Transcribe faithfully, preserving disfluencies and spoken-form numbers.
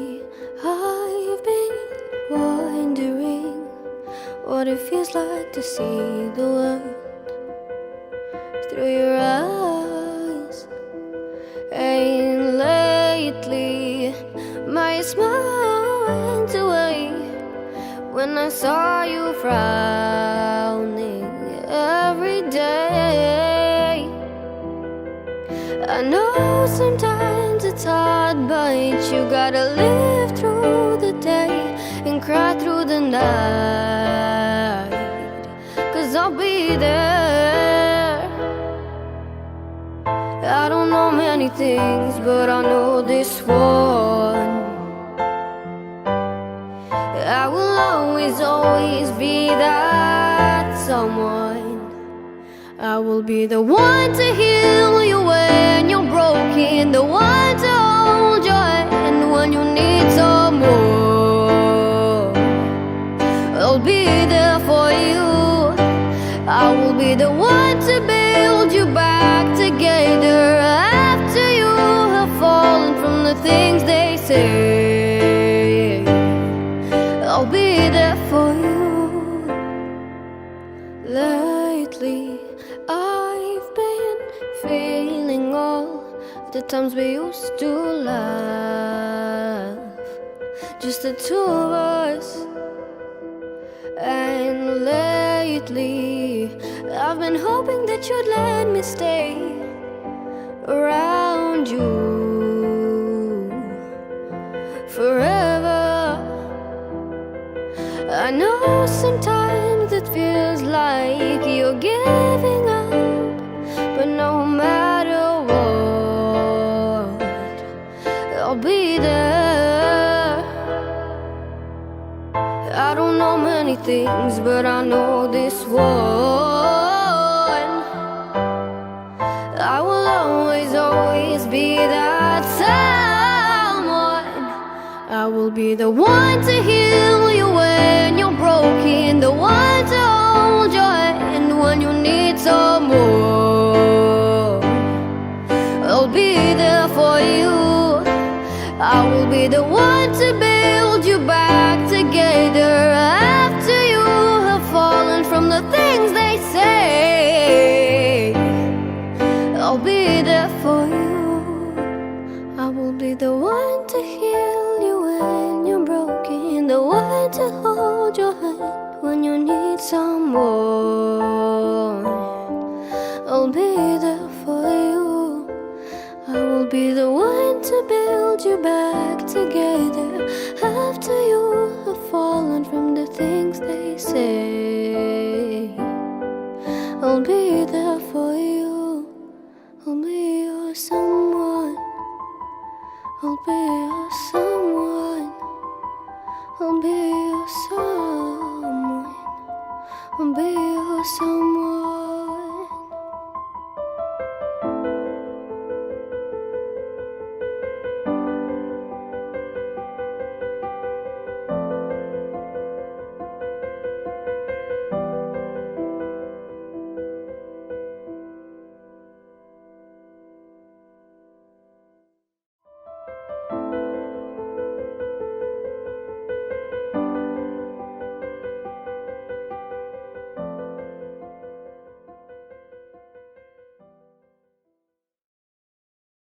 Lately, I've been wondering what it feels like to see the world through your eyes. And lately, my smile went away when I saw you frowning every day. I know sometimes it's hard, but you gotta live through the day and cry through the night, 'cause I'll be there. I don't know many things, but I know this one: I will always, always be that someone. I will be the one to heal you when you're broken, the one to hold your hand when you need some more. I'll be there for you. I will be the one to build you back together after you have fallen from the things they say. I'll be there for you. Lately, I've been feeling all the times we used to laugh, just the two of us. And lately, I've been hoping that you'd let me stay around you forever. I know sometimes it feels like you're giving up, but no matter what, I'll be there. I don't know many things, but I know this one: I will always, always be that someone. I will be the one to heal you when you're broken, the one to hold your hand when you need some more. I'll be there for you. I will be the one to build you back together after you have fallen from the things they say. I'll be there for you. I will be the one to heal you when you're broken, the one to hold your hand when you need some more. I'll be there for you. I will be the one to build you back together after you have fallen from the things they say. I'll be there.